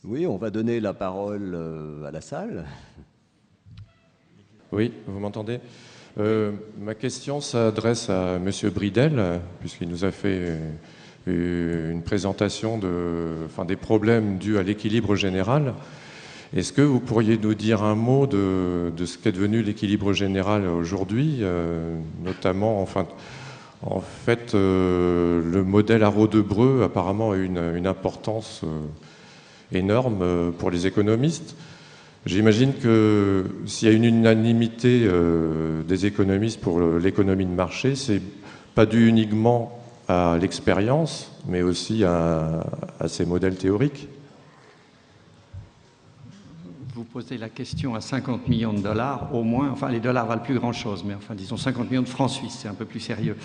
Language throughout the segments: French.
Oui, on va donner la parole à la salle. Oui, vous m'entendez? Ma question s'adresse à Monsieur Bridel, puisqu'il nous a fait une présentation des problèmes dus à l'équilibre général. Est-ce que vous pourriez nous dire un mot de ce qu'est devenu l'équilibre général aujourd'hui, notamment, en fait, le modèle Arrow-Debreu apparemment a une importance énorme pour les économistes. J'imagine que s'il y a une unanimité des économistes pour l'économie de marché, c'est pas dû uniquement à l'expérience, mais aussi à ces modèles théoriques. Vous posez la question à 50 millions de dollars, au moins, enfin les dollars valent plus grand-chose, mais enfin disons 50 millions de francs suisses, c'est un peu plus sérieux.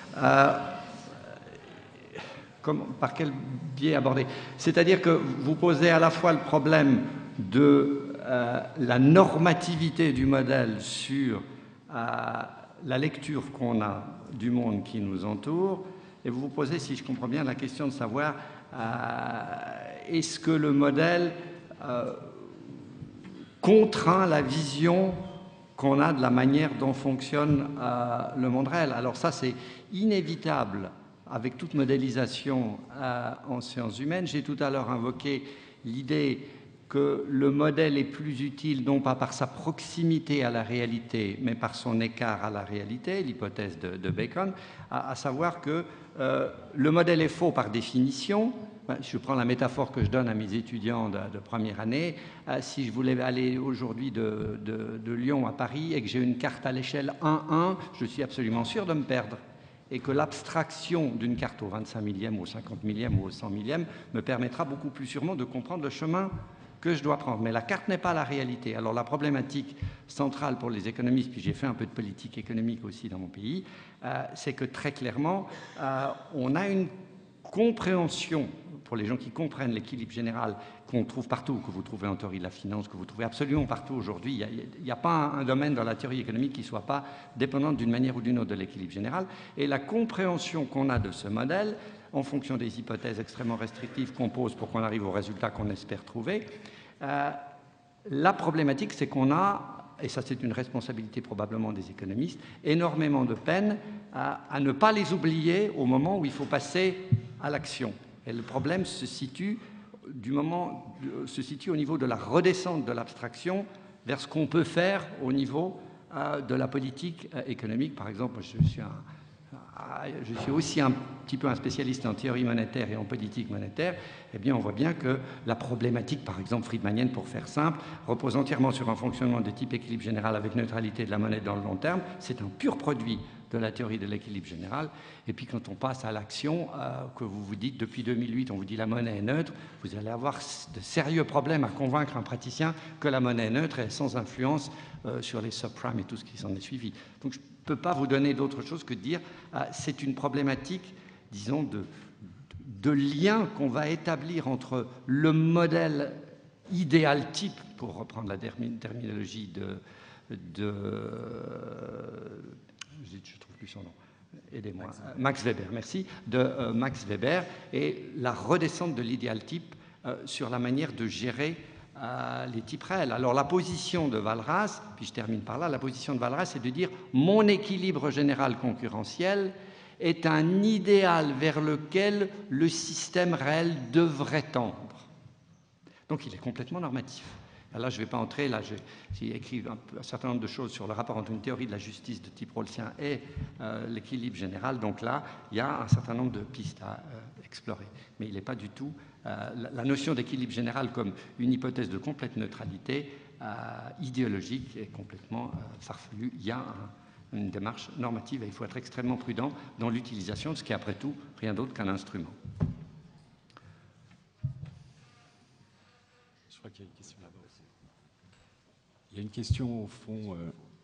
Par quel biais aborder? C'est-à-dire que vous posez à la fois le problème de la normativité du modèle sur la lecture qu'on a du monde qui nous entoure, et vous vous posez, si je comprends bien, la question de savoir est-ce que le modèle contraint la vision qu'on a de la manière dont fonctionne le monde réel. Alors ça, c'est inévitable avec toute modélisation en sciences humaines. J'ai tout à l'heure invoqué l'idée que le modèle est plus utile non pas par sa proximité à la réalité, mais par son écart à la réalité, l'hypothèse de Bacon, à savoir que le modèle est faux par définition. Je prends la métaphore que je donne à mes étudiants de première année. Si je voulais aller aujourd'hui de Lyon à Paris et que j'ai une carte à l'échelle 1-1, je suis absolument sûr de me perdre. Et que l'abstraction d'une carte au 25 millième, au 50 millième ou au 100 millième me permettra beaucoup plus sûrement de comprendre le chemin que je dois prendre. Mais la carte n'est pas la réalité. Alors la problématique centrale pour les économistes, puis j'ai fait un peu de politique économique aussi dans mon pays, c'est que très clairement, on a une compréhension, pour les gens qui comprennent l'équilibre général, qu'on trouve partout, que vous trouvez en théorie de la finance, que vous trouvez absolument partout aujourd'hui. Il n'y a pas un domaine dans la théorie économique qui ne soit pas dépendant d'une manière ou d'une autre de l'équilibre général. Et la compréhension qu'on a de ce modèle, en fonction des hypothèses extrêmement restrictives qu'on pose pour qu'on arrive au résultat qu'on espère trouver, la problématique, c'est qu'on a, et ça c'est une responsabilité probablement des économistes, énormément de peine à ne pas les oublier au moment où il faut passer à l'action. Et le problème se situe au niveau de la redescente de l'abstraction vers ce qu'on peut faire au niveau de la politique économique. Par exemple, je suis aussi un petit peu un spécialiste en théorie monétaire et en politique monétaire. Eh bien, on voit bien que la problématique, par exemple friedmanienne, pour faire simple, repose entièrement sur un fonctionnement de type équilibre général avec neutralité de la monnaie dans le long terme. C'est un pur produit de la théorie de l'équilibre général. Et puis quand on passe à l'action, que vous vous dites depuis 2008, on vous dit la monnaie est neutre, vous allez avoir de sérieux problèmes à convaincre un praticien que la monnaie est neutre et sans influence sur les subprimes et tout ce qui s'en est suivi. Donc je ne peux pas vous donner d'autre chose que de dire c'est une problématique, disons, de lien qu'on va établir entre le modèle idéal type, pour reprendre la terminologie je ne trouve plus son nom, aidez-moi, Max Weber, merci, de Max Weber, et la redescente de l'idéal type sur la manière de gérer les types réels. Alors la position de Walras, puis je termine par là, la position de Walras, c'est de dire mon équilibre général concurrentiel est un idéal vers lequel le système réel devrait tendre. Donc il est complètement normatif. Là, je ne vais pas entrer, là j'ai écrit un certain nombre de choses sur le rapport entre une théorie de la justice de type rawlsien et l'équilibre général. Donc là, il y a un certain nombre de pistes à explorer. Mais il n'est pas du tout... la notion d'équilibre général comme une hypothèse de complète neutralité idéologique est complètement farfelue. Il y a une démarche normative et il faut être extrêmement prudent dans l'utilisation de ce qui est après tout rien d'autre qu'un instrument. Je crois qu'il y a une question là-bas aussi. Il y a une question au fond.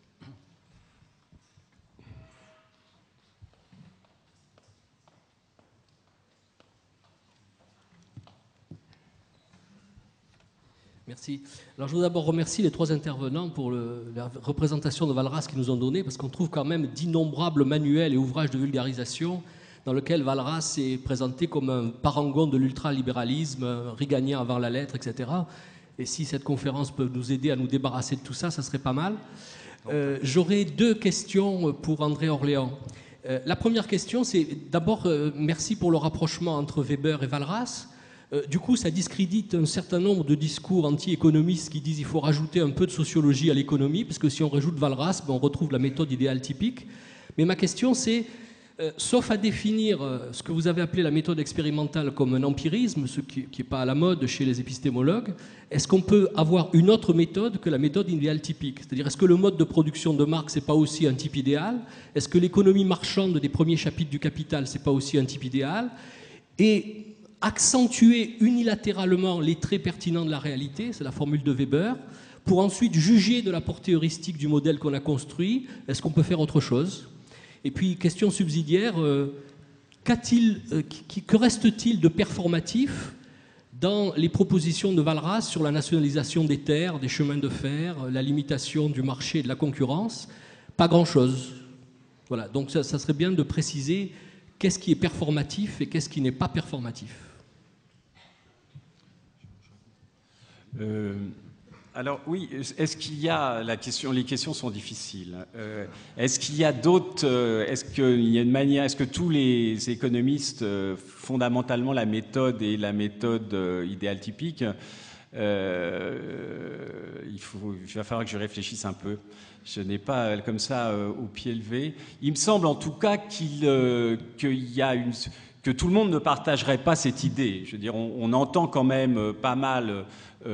Merci. Alors je voudrais d'abord remercier les trois intervenants pour la représentation de Walras qu'ils nous ont donnée, parce qu'on trouve quand même d'innombrables manuels et ouvrages de vulgarisation dans lequel Walras est présenté comme un parangon de l'ultralibéralisme, reaganien avant la lettre, etc. Et si cette conférence peut nous aider à nous débarrasser de tout ça, ça serait pas mal. J'aurais 2 questions pour André Orléans. La première question, c'est d'abord, merci pour le rapprochement entre Weber et Walras. Du coup, ça discrédite un certain nombre de discours anti-économistes qui disent qu'il faut rajouter un peu de sociologie à l'économie, parce que si on rajoute Walras, on retrouve la méthode idéale typique. Mais ma question, c'est, sauf à définir ce que vous avez appelé la méthode expérimentale comme un empirisme, ce qui n'est pas à la mode chez les épistémologues, est-ce qu'on peut avoir une autre méthode que la méthode idéale typique? C'est-à-dire, est-ce que le mode de production de Marx n'est pas aussi un type idéal? Est-ce que l'économie marchande des premiers chapitres du Capital, c'est pas aussi un type idéal? Et accentuer unilatéralement les traits pertinents de la réalité, c'est la formule de Weber, pour ensuite juger de la portée heuristique du modèle qu'on a construit. Est-ce qu'on peut faire autre chose? Et puis, question subsidiaire, que reste-t-il de performatif dans les propositions de Walras sur la nationalisation des terres, des chemins de fer, la limitation du marché et de la concurrence? Pas grand-chose. Voilà, donc ça serait bien de préciser qu'est-ce qui est performatif et qu'est-ce qui n'est pas performatif. Alors oui, est-ce qu'il y a les questions sont difficiles. Est-ce qu'il y a d'autres est-ce qu'il y a une manière, est-ce que tous les économistes fondamentalement la méthode et la méthode idéale typique, il va falloir que je réfléchisse un peu. Je n'ai pas comme ça au pied levé. Il me semble en tout cas que tout le monde ne partagerait pas cette idée. Je veux dire, on entend quand même pas mal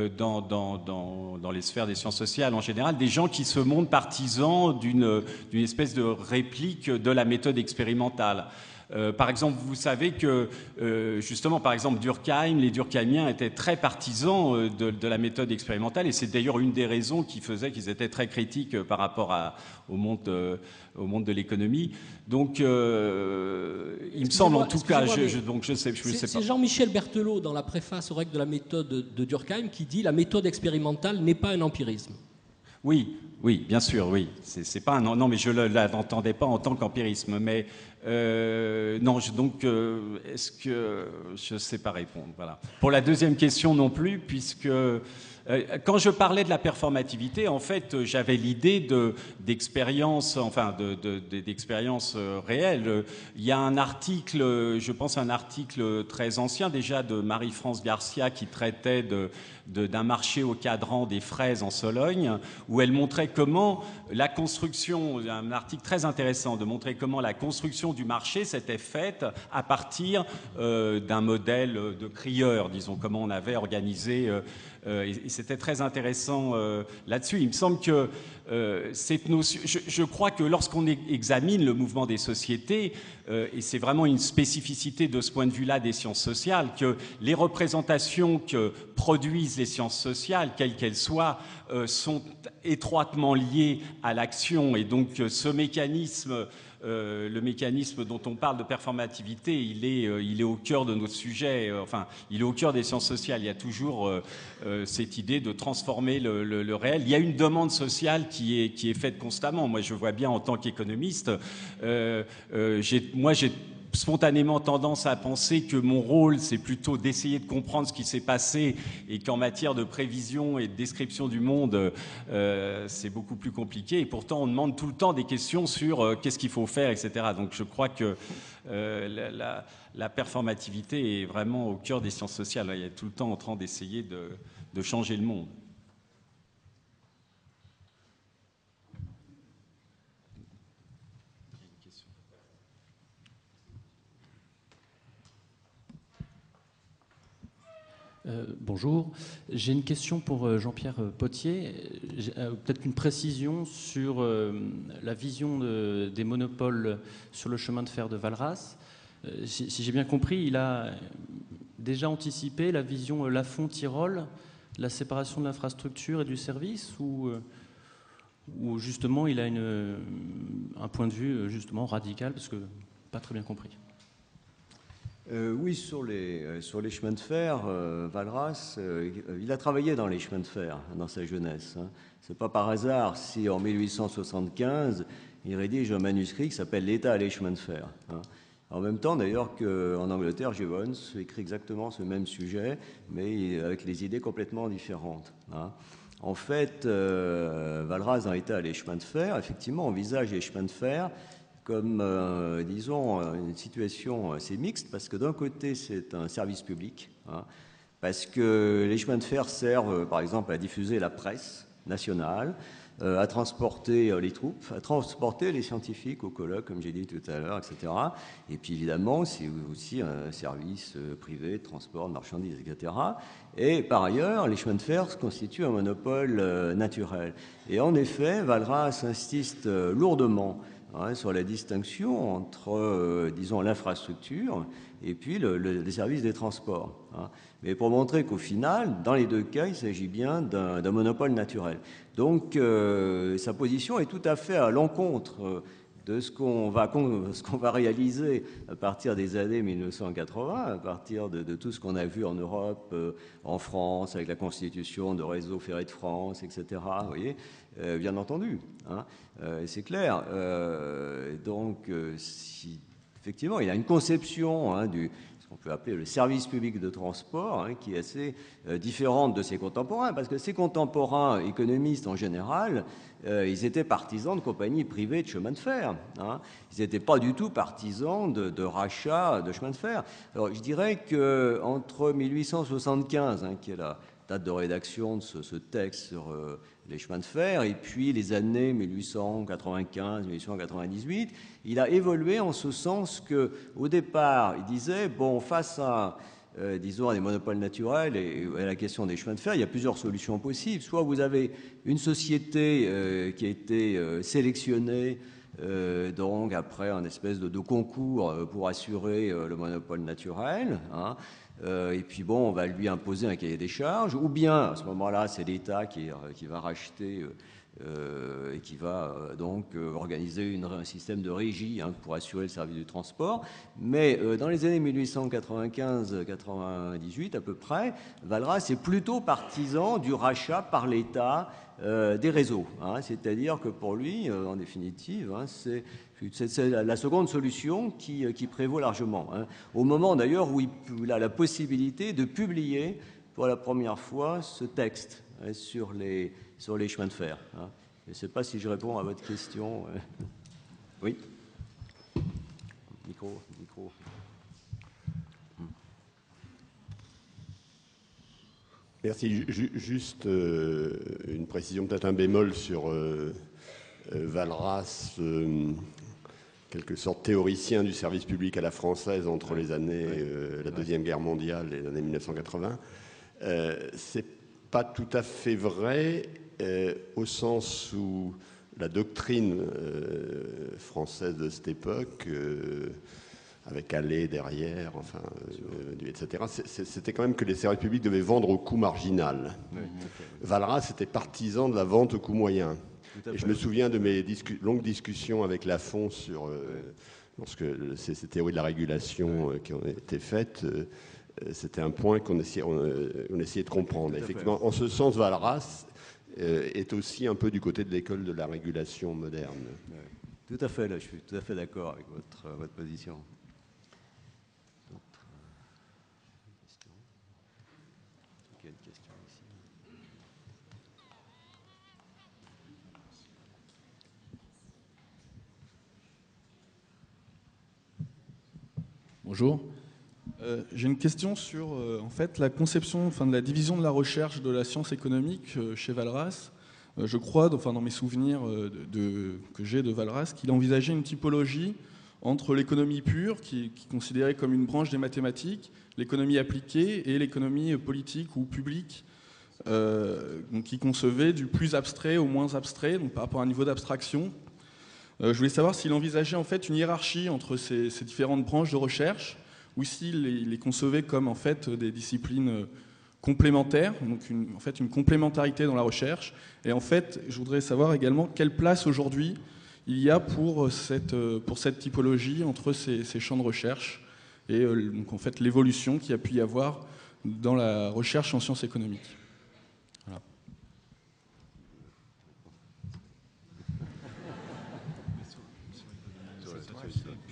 dans les sphères des sciences sociales en général, des gens qui se montrent partisans d'une espèce de réplique de la méthode expérimentale. Par exemple, vous savez que, justement, par exemple, Durkheim, les Durkheimiens étaient très partisans de la méthode expérimentale, et c'est d'ailleurs une des raisons qui faisait qu'ils étaient très critiques par rapport au monde de l'économie. Donc, il me semble, en tout cas, je sais pas. C'est Jean-Michel Berthelot, dans la préface aux règles de la méthode de Durkheim, qui dit « La méthode expérimentale n'est pas un empirisme ». Oui, bien sûr, oui. C'est pas non, mais je ne l'entendais pas en tant qu'empirisme. Mais non, est-ce que je ne sais pas répondre. Voilà. Pour la deuxième question non plus, puisque quand je parlais de la performativité, en fait, j'avais l'idée d'expérience, enfin d'expérience réelle. Il y a un article, je pense un article très ancien déjà de Marie-France Garcia qui traitait d'un marché au cadran des fraises en Sologne, où elle montrait comment la construction, un article très intéressant, de montrer comment la construction du marché s'était faite à partir d'un modèle de crieur, disons, comment on avait organisé. Et c'était très intéressant là-dessus. Il me semble que cette notion, je crois que lorsqu'on examine le mouvement des sociétés, et c'est vraiment une spécificité de ce point de vue-là des sciences sociales, que les représentations que produisent les sciences sociales, quelles qu'elles soient, sont étroitement liées à l'action. Et donc ce mécanisme, le mécanisme dont on parle de performativité, il est au cœur de notre sujet, enfin, il est au cœur des sciences sociales. Il y a toujours cette idée de transformer le réel. Il y a une demande sociale qui est faite constamment. Moi, je vois bien en tant qu'économiste, moi, j'ai spontanément tendance à penser que mon rôle, c'est plutôt d'essayer de comprendre ce qui s'est passé, et qu'en matière de prévision et de description du monde, c'est beaucoup plus compliqué. Et pourtant, on demande tout le temps des questions sur qu'est-ce qu'il faut faire, etc. Donc je crois que la performativité est vraiment au cœur des sciences sociales. Il y a tout le temps en train d'essayer de changer le monde. Bonjour, j'ai une question pour Jean-Pierre Pottier, peut-être une précision sur la vision des monopoles sur le chemin de fer de Walras. Si j'ai bien compris, il a déjà anticipé la vision Lafon-Tyrol, la séparation de l'infrastructure et du service, ou justement il a un point de vue justement radical, parce que pas très bien compris. Oui, sur les chemins de fer, Walras, il a travaillé dans les chemins de fer dans sa jeunesse. Ce n'est pas par hasard si en 1875, il rédige un manuscrit qui s'appelle « L'État et les chemins de fer ». En même temps, d'ailleurs, qu'en Angleterre, Jevons écrit exactement ce même sujet, mais avec les idées complètement différentes. Hein. En fait, Walras, dans l'état les chemins de fer, effectivement, envisage les chemins de fer comme, disons, une situation assez mixte, parce que d'un côté, c'est un service public, hein, parce que les chemins de fer servent, par exemple, à diffuser la presse nationale, à transporter les troupes, à transporter les scientifiques au colloque, comme j'ai dit tout à l'heure, etc. Et puis évidemment, c'est aussi un service privé de transport de marchandises, etc. Et par ailleurs, les chemins de fer constituent un monopole naturel. Et en effet, Walras insiste lourdement sur la distinction entre, disons, l'infrastructure et puis les services des transports. Hein. Mais pour montrer qu'au final, dans les deux cas, il s'agit bien d'un monopole naturel. Donc, sa position est tout à fait à l'encontre de ce qu'on va réaliser à partir des années 1980, à partir de tout ce qu'on a vu en Europe, en France, avec la constitution de Réseau Ferré de France, etc. Vous voyez, bien entendu, hein, c'est clair. Donc, si effectivement, il y a une conception ce qu'on peut appeler le service public de transport, qui est assez différente de ses contemporains, parce que ses contemporains économistes en général, ils étaient partisans de compagnies privées de chemin de fer. Hein. Ils n'étaient pas du tout partisans de rachat de chemin de fer. Alors je dirais qu'entre 1875, qui est la date de rédaction de ce texte sur les chemins de fer, et puis les années 1895-1898, il a évolué en ce sens qu'au départ, il disait, bon, face à, disons, à des monopoles naturels et à la question des chemins de fer, il y a plusieurs solutions possibles. Soit vous avez une société qui a été sélectionnée, donc après un espèce de concours pour assurer le monopole naturel, hein, et puis bon, on va lui imposer un cahier des charges, ou bien à ce moment-là, c'est l'État qui va racheter et qui va donc organiser un système de régie pour assurer le service du transport. Mais dans les années 1895-98 à peu près, Walras est plutôt partisan du rachat par l'État des réseaux. Hein, c'est-à-dire que pour lui, en définitive, c'est la seconde solution qui prévaut largement. Hein. Au moment d'ailleurs où il a la possibilité de publier pour la première fois ce texte sur les chemins de fer. Hein. Je ne sais pas si je réponds à votre question. Oui. Micro. Merci. Juste une précision, peut-être un bémol sur Walras, quelque sorte théoricien du service public à la française entre les années la Deuxième Guerre mondiale et les années 1980. C'est pas tout à fait vrai au sens où la doctrine française de cette époque, avec Allais derrière, enfin, etc., c'était quand même que les services publics devaient vendre au coût marginal. Walras était partisan de la vente au coût moyen. Et je me souviens de mes longues discussions avec Lafon sur lorsque ces théories de la régulation qui ont été faites. C'était un point qu'on essayait de comprendre. Effectivement, en ce sens, Walras est aussi un peu du côté de l'école de la régulation moderne. Tout à fait, là, je suis tout à fait d'accord avec votre position. D'autres questions ? Il y a une question ici. Bonjour. J'ai une question sur en fait, la conception, de la division de la recherche de la science économique chez Walras. Je crois, dans mes souvenirs que j'ai de Walras, qu'il envisageait une typologie entre l'économie pure, qui est considérée comme une branche des mathématiques, l'économie appliquée et l'économie politique ou publique, donc qui concevait du plus abstrait au moins abstrait, donc par rapport à un niveau d'abstraction. Je voulais savoir s'il envisageait en fait une hiérarchie entre ces différentes branches de recherche, ou s'il les concevait comme en fait des disciplines complémentaires, donc une complémentarité dans la recherche. Et en fait, je voudrais savoir également quelle place aujourd'hui il y a pour cette typologie entre ces champs de recherche et donc en fait l'évolution qu'il y a pu y avoir dans la recherche en sciences économiques. Voilà.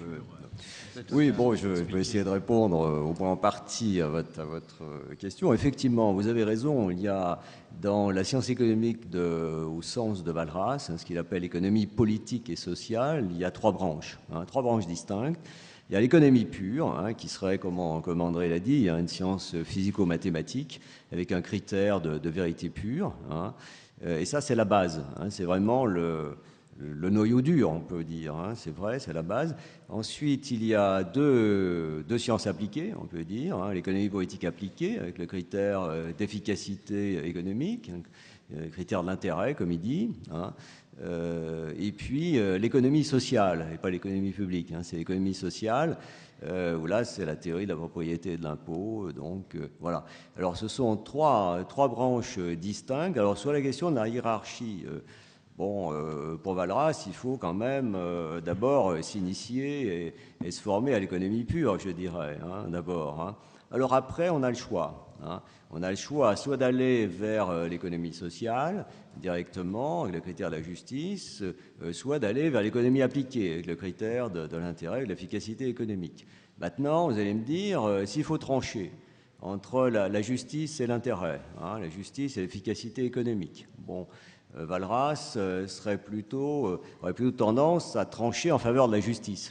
Oui, bon, je vais essayer de répondre au moins en partie à votre question. Effectivement, vous avez raison, il y a dans la science économique au sens de Walras, ce qu'il appelle économie politique et sociale, il y a trois branches distinctes. Il y a l'économie pure, qui serait, comme André l'a dit, une science physico-mathématique avec un critère de vérité pure. Et ça, c'est la base. C'est vraiment le noyau dur, on peut dire. C'est vrai, c'est la base. Ensuite, il y a deux sciences appliquées, on peut dire. L'économie politique appliquée, avec le critère d'efficacité économique, le critère de l'intérêt, comme il dit. Et puis l'économie sociale, et pas l'économie publique, c'est l'économie sociale, où là c'est la théorie de la propriété et de l'impôt. Donc voilà. Alors ce sont trois branches distinctes. Alors sur la question de la hiérarchie, pour Walras, il faut quand même d'abord s'initier et se former à l'économie pure, je dirais, d'abord. Alors après, on a le choix. On a le choix soit d'aller vers l'économie sociale directement, avec le critère de la justice, soit d'aller vers l'économie appliquée, avec le critère de l'intérêt et de l'efficacité économique. Maintenant, vous allez me dire, s'il faut trancher entre la justice et l'intérêt, la justice et l'efficacité économique. Bon, Walras aurait plutôt tendance à trancher en faveur de la justice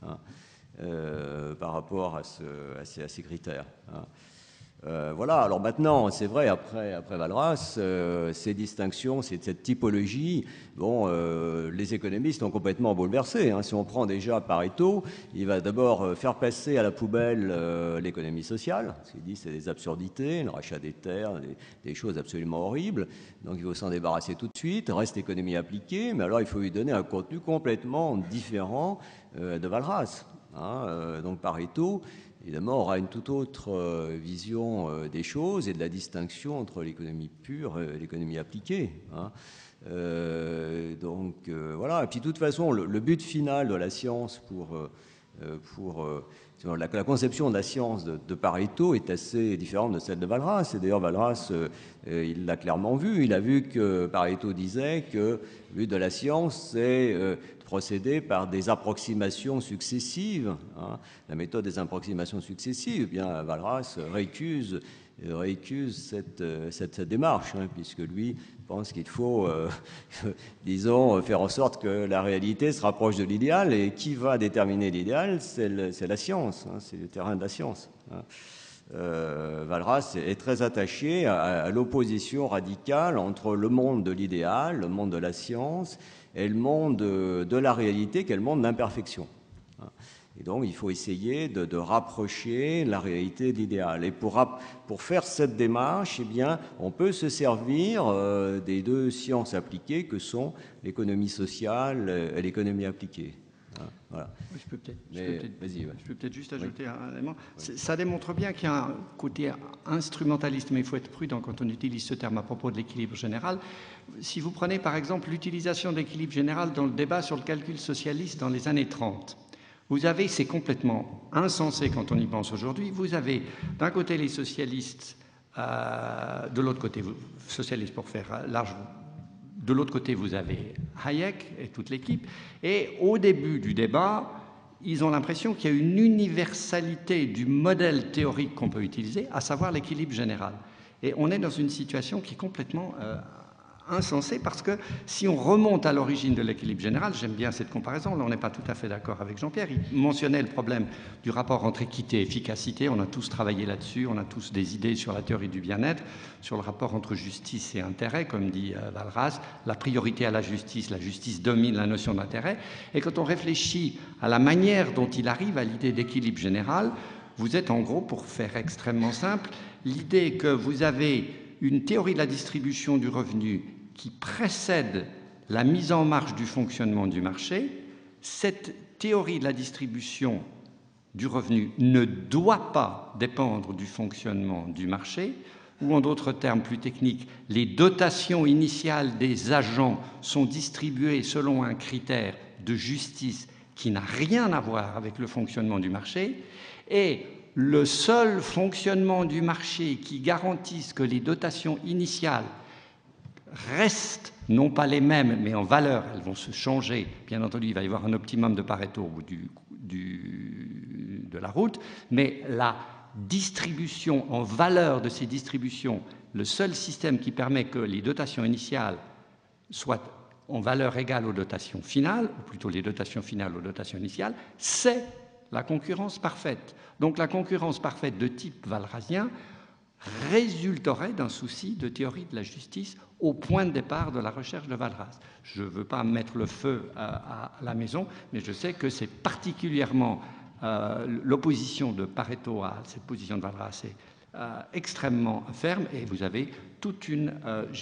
par rapport à ces critères. Voilà, alors maintenant, c'est vrai, après Walras, ces distinctions, cette typologie, les économistes ont complètement bouleversé. Si on prend déjà Pareto, il va d'abord faire passer à la poubelle l'économie sociale, parce qu'il dit c'est des absurdités, le rachat des terres, des choses absolument horribles, donc il faut s'en débarrasser tout de suite. Reste l'économie appliquée, mais alors il faut lui donner un contenu complètement différent de Walras. Donc Pareto, évidemment, aura une toute autre vision des choses et de la distinction entre l'économie pure et l'économie appliquée. Voilà. Et puis, de toute façon, le but final de la science la conception de la science de Pareto est assez différente de celle de Walras. Et d'ailleurs, Walras, il l'a clairement vu. Il a vu que Pareto disait que le but de la science, c'est procéder par des approximations successives. La méthode des approximations successives, eh bien, Walras récuse cette démarche, puisque lui pense qu'il faut, disons, faire en sorte que la réalité se rapproche de l'idéal. Et qui va déterminer l'idéal? C'est la science, c'est le terrain de la science. Walras est très attaché à l'opposition radicale entre le monde de l'idéal, le monde de la science, et le monde de la réalité, qui est le monde de l'imperfection. Et donc, il faut essayer de rapprocher la réalité de l'idéal. Et pour faire cette démarche, eh bien, on peut se servir des deux sciences appliquées que sont l'économie sociale et l'économie appliquée. Voilà. Je peux peut-être juste ajouter un élément. Ça démontre bien qu'il y a un côté instrumentaliste, mais il faut être prudent quand on utilise ce terme à propos de l'équilibre général. Si vous prenez par exemple l'utilisation de l'équilibre général dans le débat sur le calcul socialiste dans les années 30, vous avez, c'est complètement insensé quand on y pense aujourd'hui, vous avez d'un côté les socialistes, de l'autre côté, socialistes pour faire large, de l'autre côté vous avez Hayek et toute l'équipe, et au début du débat, ils ont l'impression qu'il y a une universalité du modèle théorique qu'on peut utiliser, à savoir l'équilibre général. Et on est dans une situation qui est complètement insensé, parce que si on remonte à l'origine de l'équilibre général, j'aime bien cette comparaison, là on n'est pas tout à fait d'accord avec Jean-Pierre, il mentionnait le problème du rapport entre équité et efficacité, on a tous travaillé là-dessus, on a tous des idées sur la théorie du bien-être, sur le rapport entre justice et intérêt, comme dit Walras, la priorité à la justice domine la notion d'intérêt, et quand on réfléchit à la manière dont il arrive à l'idée d'équilibre général, vous êtes en gros, pour faire extrêmement simple, l'idée que vous avez une théorie de la distribution du revenu qui précède la mise en marche du fonctionnement du marché. Cette théorie de la distribution du revenu ne doit pas dépendre du fonctionnement du marché, ou en d'autres termes plus techniques, les dotations initiales des agents sont distribuées selon un critère de justice qui n'a rien à voir avec le fonctionnement du marché, et le seul fonctionnement du marché qui garantisse que les dotations initiales restent non pas les mêmes, mais en valeur, elles vont se changer. Bien entendu, il va y avoir un optimum de Pareto au bout de la route, mais la distribution en valeur de ces distributions, le seul système qui permet que les dotations initiales soient en valeur égale aux dotations finales, ou plutôt les dotations finales aux dotations initiales, c'est la concurrence parfaite. Donc la concurrence parfaite de type walrasien résulterait d'un souci de théorie de la justice au point de départ de la recherche de Walras. Je ne veux pas mettre le feu à la maison, mais je sais que c'est particulièrement l'opposition de Pareto à cette position de Walras est extrêmement ferme, et vous avez toute une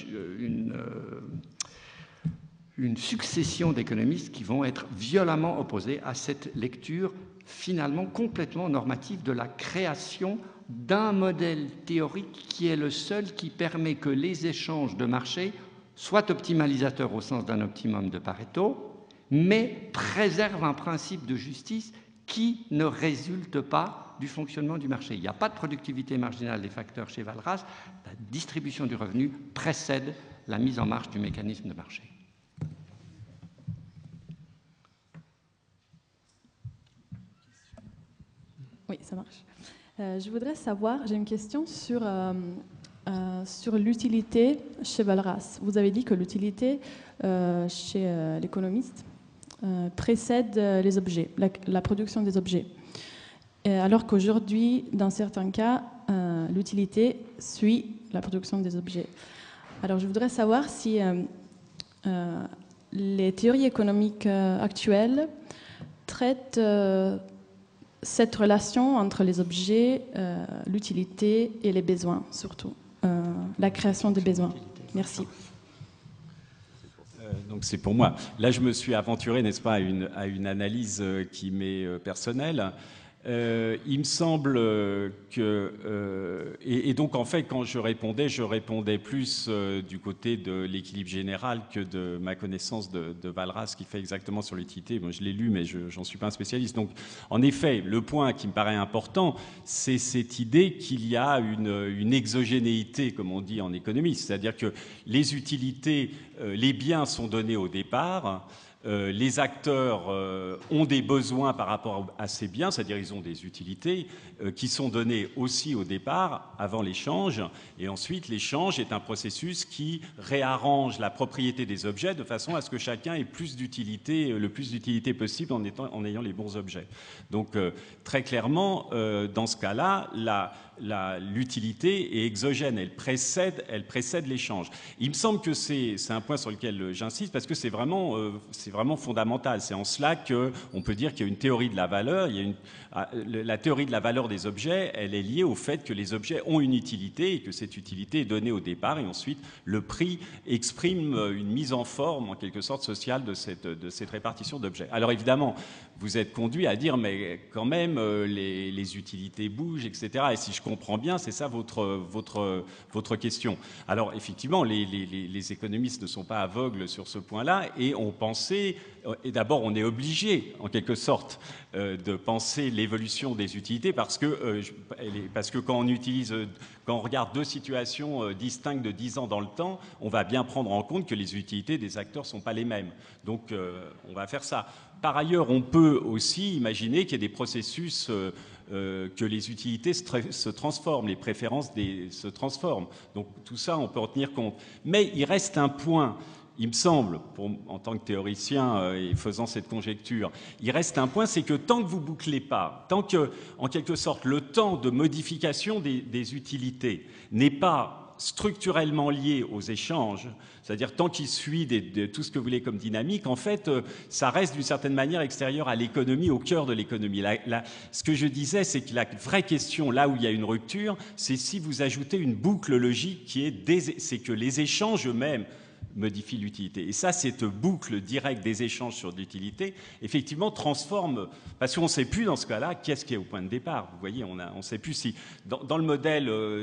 succession d'économistes qui vont être violemment opposés à cette lecture finalement complètement normative de la création d'un modèle théorique qui est le seul qui permet que les échanges de marché soient optimalisateurs au sens d'un optimum de Pareto, mais préservent un principe de justice qui ne résulte pas du fonctionnement du marché. Il n'y a pas de productivité marginale des facteurs chez Walras. La distribution du revenu précède la mise en marche du mécanisme de marché. Oui, ça marche. Je voudrais savoir, j'ai une question sur l'utilité chez Walras. Vous avez dit que l'utilité chez l'économiste précède les objets, la production des objets. Alors qu'aujourd'hui, dans certains cas, l'utilité suit la production des objets. Alors je voudrais savoir si les théories économiques actuelles traitent cette relation entre les objets, l'utilité et les besoins, surtout. La création des besoins. Merci. Donc c'est pour moi. Là, je me suis aventuré, n'est-ce pas, à une analyse qui m'est personnelle. Il me semble que... et donc, en fait, quand je répondais plus du côté de l'équilibre général que de ma connaissance de Walras, qui fait exactement sur l'utilité. Bon, je l'ai lu, mais je n'en suis pas un spécialiste. Donc, en effet, le point qui me paraît important, c'est cette idée qu'il y a une exogénéité, comme on dit en économie. C'est-à-dire que les utilités, les biens sont donnés au départ. Les acteurs ont des besoins par rapport à ces biens, c'est-à-dire ils ont des utilités qui sont données aussi au départ, avant l'échange, et ensuite l'échange est un processus qui réarrange la propriété des objets de façon à ce que chacun ait le plus d'utilité possible en ayant les bons objets. Donc très clairement, dans ce cas-là, l'utilité est exogène, elle précède l'échange. Il me semble que c'est un point sur lequel j'insiste parce que c'est vraiment fondamental. C'est en cela qu'on peut dire qu'il y a une théorie de la valeur. La théorie de la valeur des objets, elle est liée au fait que les objets ont une utilité et que cette utilité est donnée au départ et ensuite le prix exprime une mise en forme en quelque sorte sociale de cette répartition d'objets. Alors évidemment, vous êtes conduit à dire mais quand même les utilités bougent, etc. Et si je comprends bien, c'est ça votre question. Alors effectivement, les économistes ne sont pas aveugles sur ce point-là et on pensait, et d'abord on est obligé en quelque sorte de penser l'évolution des utilités parce que quand on regarde deux situations distinctes de 10 ans dans le temps, on va bien prendre en compte que les utilités des acteurs ne sont pas les mêmes. Donc on va faire ça. Par ailleurs, on peut aussi imaginer qu'il y a des processus que les utilités se transforment, les préférences se transforment. Donc tout ça, on peut en tenir compte. Mais il reste un point, il me semble, en tant que théoricien et faisant cette conjecture, il reste un point, c'est que tant que vous ne bouclez pas, tant que, en quelque sorte, le temps de modification des utilités n'est pas structurellement lié aux échanges, c'est-à-dire tant qu'il suit de tout ce que vous voulez comme dynamique, en fait, ça reste d'une certaine manière extérieur à l'économie, au cœur de l'économie. Ce que je disais, c'est que la vraie question, là où il y a une rupture, c'est si vous ajoutez une boucle logique c'est que les échanges eux-mêmes modifie l'utilité. Et ça, cette boucle directe des échanges sur l'utilité, effectivement, transforme, parce qu'on ne sait plus dans ce cas-là, qu'est-ce qui est au point de départ. Vous voyez, on ne sait plus si... Dans le modèle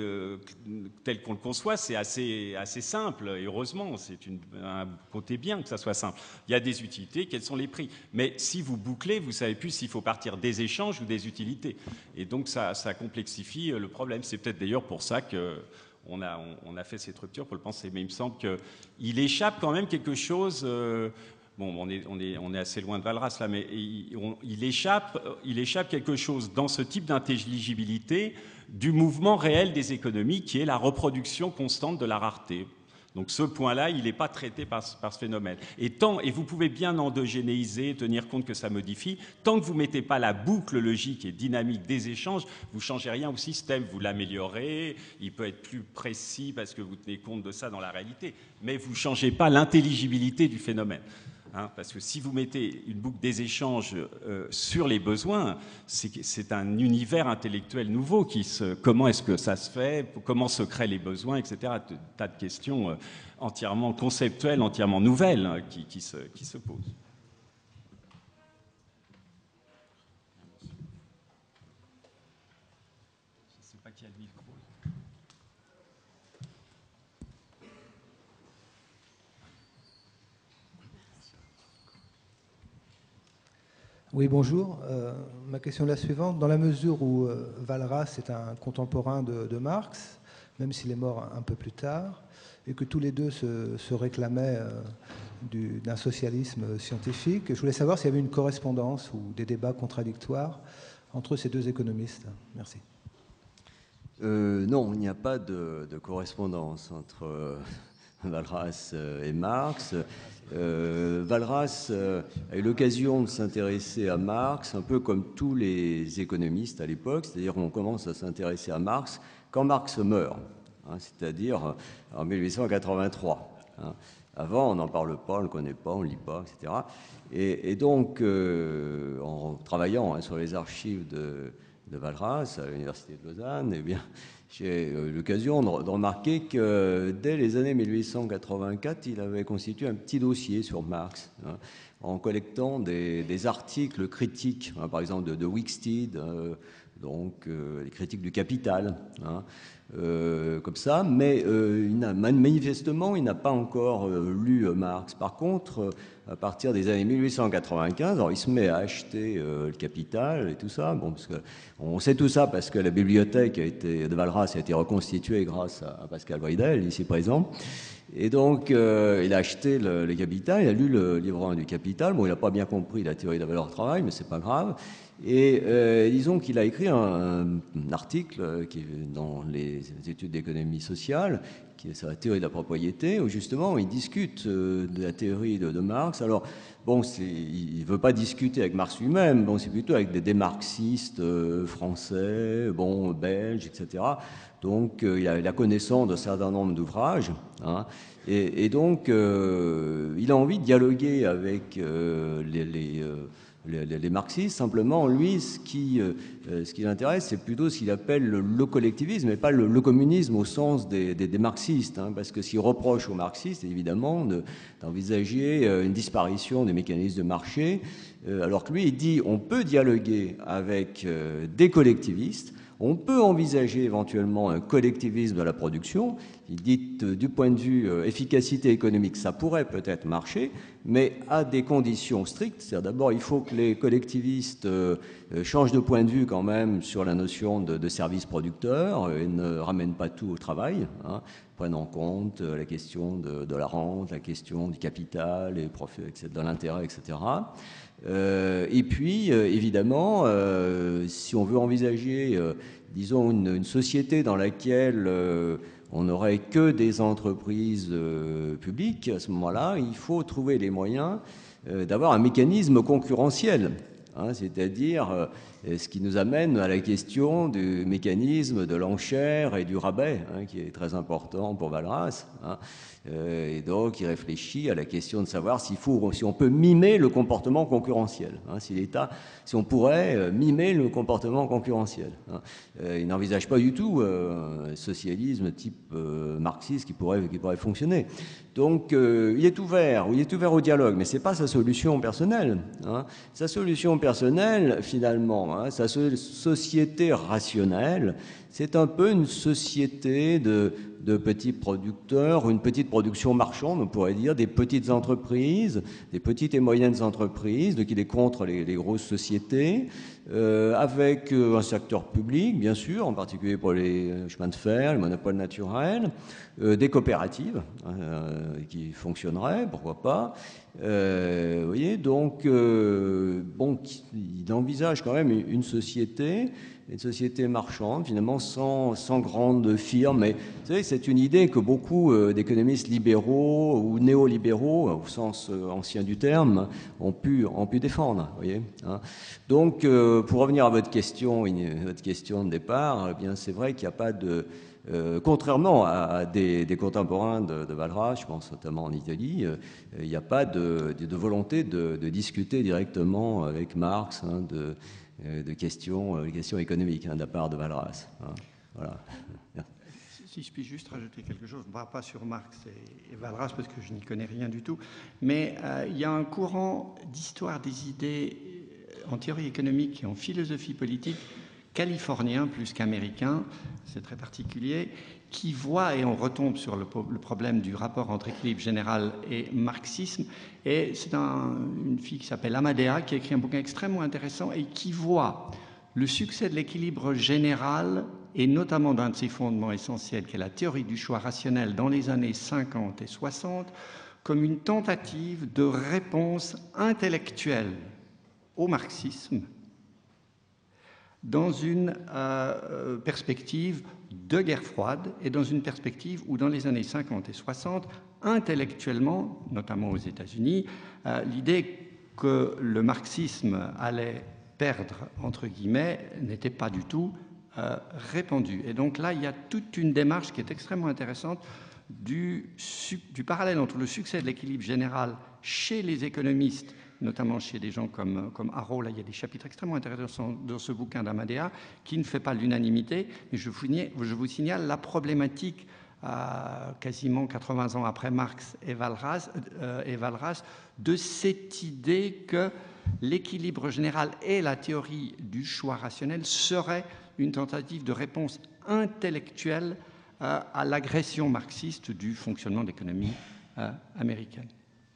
tel qu'on le conçoit, c'est assez simple, et heureusement, c'est un côté bien que ça soit simple. Il y a des utilités, quels sont les prix. Mais si vous bouclez, vous ne savez plus s'il faut partir des échanges ou des utilités. Et donc, ça complexifie le problème. C'est peut-être d'ailleurs pour ça que on a fait cette rupture pour le penser, mais il me semble qu'il échappe quand même quelque chose bon, on est assez loin de Walras là, mais il échappe quelque chose dans ce type d'intelligibilité du mouvement réel des économies qui est la reproduction constante de la rareté. Donc ce point-là, il n'est pas traité par ce phénomène. Et vous pouvez bien endogénéiser, tenir compte que ça modifie, tant que vous ne mettez pas la boucle logique et dynamique des échanges, vous ne changez rien au système, vous l'améliorez, il peut être plus précis parce que vous tenez compte de ça dans la réalité, mais vous ne changez pas l'intelligibilité du phénomène. Hein, parce que si vous mettez une boucle des échanges sur les besoins, c'est un univers intellectuel nouveau. Comment est-ce que ça se fait? Comment se créent les besoins, etc. Tas de questions entièrement conceptuelles, entièrement nouvelles hein, qui se posent. Je ne sais pas qui a le micro. Oui, bonjour. Ma question est la suivante. Dans la mesure où Walras est un contemporain de Marx, même s'il est mort un peu plus tard, et que tous les deux se réclamaient d'un socialisme scientifique, je voulais savoir s'il y avait une correspondance ou des débats contradictoires entre ces deux économistes. Merci. Non, il n'y a pas de correspondance entre Walras et Marx. Walras a eu l'occasion de s'intéresser à Marx, un peu comme tous les économistes à l'époque, c'est-à-dire qu'on commence à s'intéresser à Marx quand Marx meurt, hein, c'est-à-dire en 1883. Hein. Avant, on n'en parle pas, on ne le connaît pas, on ne lit pas, etc. Et donc, en travaillant hein, sur les archives de Walras à l'Université de Lausanne, eh bien, j'ai eu l'occasion de remarquer que dès les années 1884, il avait constitué un petit dossier sur Marx, hein, en collectant des articles critiques, hein, par exemple de Wicksteed, donc les critiques du Capital, hein, comme ça, mais manifestement, il n'a pas encore lu Marx. Par contre, à partir des années 1895, alors il se met à acheter le Capital et tout ça. Bon, parce que on sait tout ça parce que la bibliothèque de Walras a été reconstituée grâce à Pascal Weidel, ici présent. Et donc, il a acheté le Capital, il a lu le livre 1 du Capital. Bon, il n'a pas bien compris la théorie de la valeur travail, mais c'est pas grave. Et disons qu'il a écrit un article qui est dans les études d'économie sociale, qui est sur la théorie de la propriété, où justement il discute de la théorie de Marx. Alors, bon, il ne veut pas discuter avec Marx lui-même, bon, c'est plutôt avec des marxistes français, bon, belges, etc. Donc, il a connaissance d'un certain nombre d'ouvrages, hein, et donc, il a envie de dialoguer avec les marxistes. Simplement, lui, ce qui l'intéresse, c'est plutôt ce qu'il appelle le collectivisme, et pas le communisme au sens des marxistes, hein, parce que s'il reproche aux marxistes, évidemment, d'envisager une disparition des mécanismes de marché, alors que lui, il dit on peut dialoguer avec des collectivistes, on peut envisager éventuellement un collectivisme de la production. Il dit, du point de vue efficacité économique, ça pourrait peut-être marcher, mais à des conditions strictes. C'est-à-dire d'abord, il faut que les collectivistes changent de point de vue quand même sur la notion de service producteur et ne ramènent pas tout au travail, hein, prennent en compte la question de la rente, la question du capital, de l'intérêt, etc. Et puis, évidemment, si on veut envisager, disons, une société dans laquelle on n'aurait que des entreprises publiques, à ce moment-là, il faut trouver les moyens d'avoir un mécanisme concurrentiel, hein, c'est-à-dire ce qui nous amène à la question du mécanisme de l'enchère et du rabais, hein, qui est très important pour Walras, hein. Et donc, il réfléchit à la question de savoir si on peut mimer le comportement concurrentiel, hein, si on pourrait mimer le comportement concurrentiel, hein. Il n'envisage pas du tout un socialisme type marxiste qui pourrait fonctionner. Donc, il est ouvert au dialogue, mais ce n'est pas sa solution personnelle, hein. Sa solution personnelle, finalement, hein, sa société rationnelle, c'est un peu une société de petits producteurs, une petite production marchande, on pourrait dire, des petites entreprises, des petites et moyennes entreprises, donc il est contre les grosses sociétés, avec un secteur public, bien sûr, en particulier pour les chemins de fer, les monopoles naturels, des coopératives qui fonctionneraient, pourquoi pas. Vous voyez, donc, bon, il envisage quand même une société marchande, finalement, sans grande firme. Mais vous savez, c'est une idée que beaucoup d'économistes libéraux ou néolibéraux, au sens ancien du terme, ont pu défendre. Vous voyez, hein. Donc, pour revenir à votre question de départ, eh bien, c'est vrai qu'il n'y a pas de... contrairement à des contemporains de Walras, je pense notamment en Italie, il n'y a pas de volonté de discuter directement avec Marx, hein, de questions économiques, hein, de la part de Walras. Hein. Voilà. Si je puis juste rajouter quelque chose, pas sur Marx et Walras, parce que je n'y connais rien du tout, mais il y a un courant d'histoire des idées en théorie économique et en philosophie politique californien plus qu'américain, c'est très particulier, qui voit, et on retombe sur le problème du rapport entre équilibre général et marxisme, et c'est une fille qui s'appelle Amadea, qui a écrit un bouquin extrêmement intéressant et qui voit le succès de l'équilibre général, et notamment d'un de ses fondements essentiels, qui est la théorie du choix rationnel dans les années 50 et 60, comme une tentative de réponse intellectuelle au marxisme, dans une perspective de guerre froide et dans une perspective où, dans les années 50 et 60, intellectuellement, notamment aux États-Unis, l'idée que le marxisme allait perdre, entre guillemets, n'était pas du tout répandue. Et donc là, il y a toute une démarche qui est extrêmement intéressante du parallèle entre le succès de l'équilibre général chez les économistes, notamment chez des gens comme Arrow. Là, il y a des chapitres extrêmement intéressants dans ce bouquin d'Amadea qui ne fait pas l'unanimité, mais je vous signale la problématique quasiment 80 ans après Marx et Walras, de cette idée que l'équilibre général et la théorie du choix rationnel seraient une tentative de réponse intellectuelle à l'agression marxiste du fonctionnement de l'économie américaine.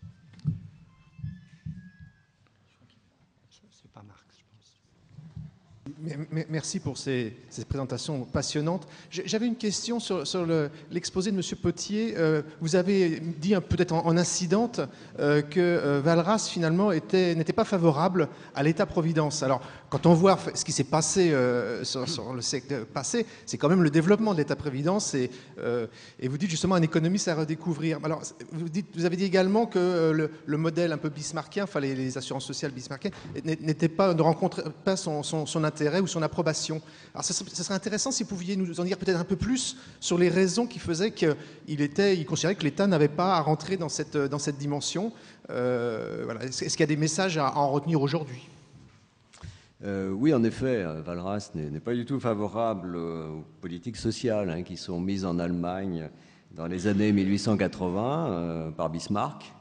Merci pour ces présentations passionnantes. J'avais une question sur l'exposé de M. Potier. Vous avez dit peut-être en incidente que Walras finalement n'était pas favorable à l'État-providence. Alors quand on voit ce qui s'est passé sur le siècle passé, c'est quand même le développement de l'État-providence et vous dites justement un économiste à redécouvrir. Alors vous avez dit également que le modèle un peu bismarckien, enfin les assurances sociales bismarckiennes, ne rencontrait pas son intérêt ou son approbation. Alors, ce serait intéressant si vous pouviez nous en dire peut-être un peu plus sur les raisons qui faisaient qu'il considérait que l'État n'avait pas à rentrer dans cette dimension. Voilà. Est-ce qu'il y a des messages à en retenir aujourd'hui ? Oui, en effet, Walras n'est pas du tout favorable aux politiques sociales qui sont mises en Allemagne dans les années 1880 par Bismarck.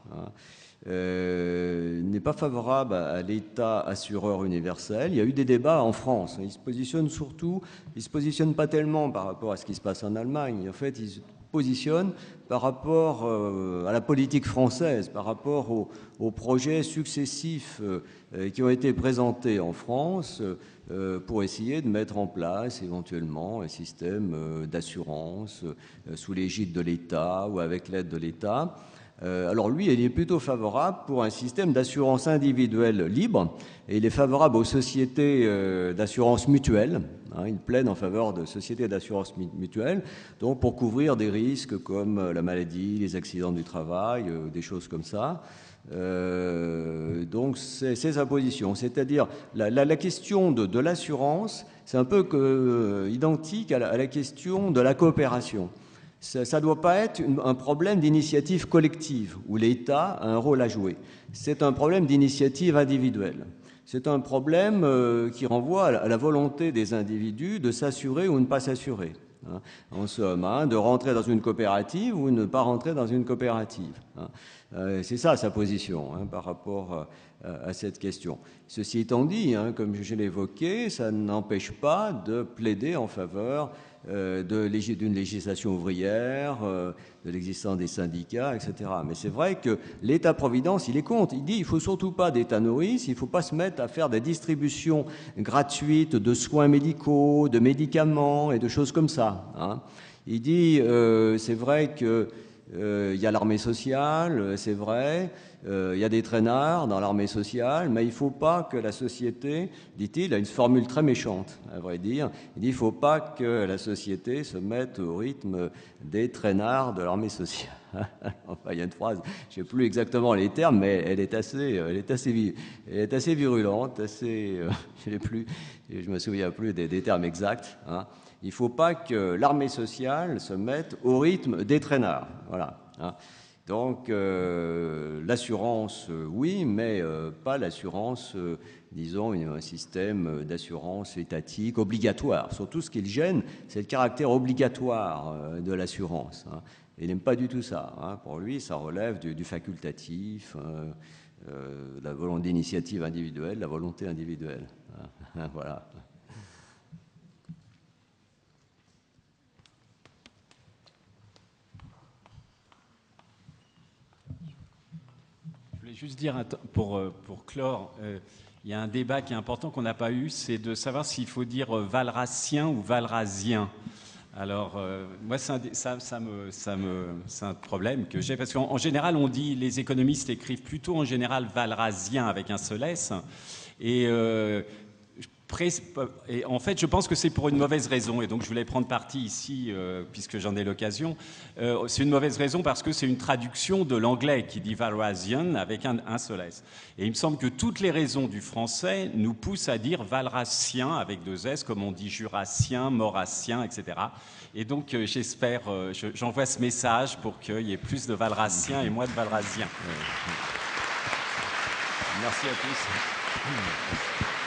N'est pas favorable à l'État assureur universel. Il y a eu des débats en France. Il se positionne pas tellement par rapport à ce qui se passe en Allemagne. En fait, il se positionne par rapport à la politique française, par rapport aux projets successifs qui ont été présentés en France pour essayer de mettre en place éventuellement un système d'assurance sous l'égide de l'État ou avec l'aide de l'État. Alors lui, il est plutôt favorable pour un système d'assurance individuelle libre et il est favorable aux sociétés d'assurance mutuelle. Il plaide en faveur de sociétés d'assurance mutuelle, donc pour couvrir des risques comme la maladie, les accidents du travail, des choses comme ça. Donc c'est sa position. C'est-à-dire la question de l'assurance, c'est un peu identique à la question de la coopération. Ça ne doit pas être un problème d'initiative collective où l'État a un rôle à jouer. C'est un problème d'initiative individuelle. C'est un problème qui renvoie à la volonté des individus de s'assurer ou ne pas s'assurer. En somme, de rentrer dans une coopérative ou ne pas rentrer dans une coopérative. C'est ça sa position par rapport à cette question. Ceci étant dit, comme je l'ai évoqué, ça n'empêche pas de plaider en faveur d'une législation ouvrière, de l'existence des syndicats, etc. Mais c'est vrai que l'État-providence, il est contre. Il dit qu'il ne faut surtout pas d'État-nourrice, il ne faut pas se mettre à faire des distributions gratuites de soins médicaux, de médicaments et de choses comme ça. Hein. Il dit, c'est vrai que il y a l'armée sociale, c'est vrai, il y a des traînards dans l'armée sociale, mais il ne faut pas que la société, dit-il, il a une formule très méchante, à vrai dire, il dit il ne faut pas que la société se mette au rythme des traînards de l'armée sociale. Enfin, il y a une phrase, je ne sais plus exactement les termes, mais elle est assez virulente, assez, je ne me souviens plus des termes exacts, hein. Il ne faut pas que l'armée sociale se mette au rythme des traînards. Voilà. Hein. Donc, l'assurance, oui, mais pas l'assurance, disons, un système d'assurance étatique obligatoire. Surtout, ce qui le gêne, c'est le caractère obligatoire de l'assurance. Hein. Il n'aime pas du tout ça. Hein. Pour lui, ça relève du facultatif, la volonté d'initiative individuelle, la volonté individuelle. Hein. Voilà. Juste dire, pour clore, il y a un débat qui est important qu'on n'a pas eu, c'est de savoir s'il faut dire valracien ou valrasien. Alors, moi, c'est un problème que j'ai, parce qu'en général, on dit, les économistes écrivent plutôt en général valrasien avec un seul S, et en fait, je pense que c'est pour une mauvaise raison, et donc je voulais prendre parti ici, puisque j'en ai l'occasion. C'est une mauvaise raison parce que c'est une traduction de l'anglais qui dit Valrasian avec un seul S. Et il me semble que toutes les raisons du français nous poussent à dire valracien avec deux S, comme on dit jurassien, maurassien, etc. Et donc j'espère, j'envoie ce message pour qu'il y ait plus de valracien et moins de valrasien. Merci à tous.